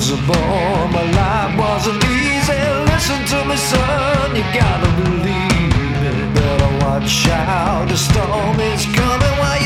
impossible. My life wasn't easy. Listen to me, son, you gotta believe it. Better watch out, the storm is coming while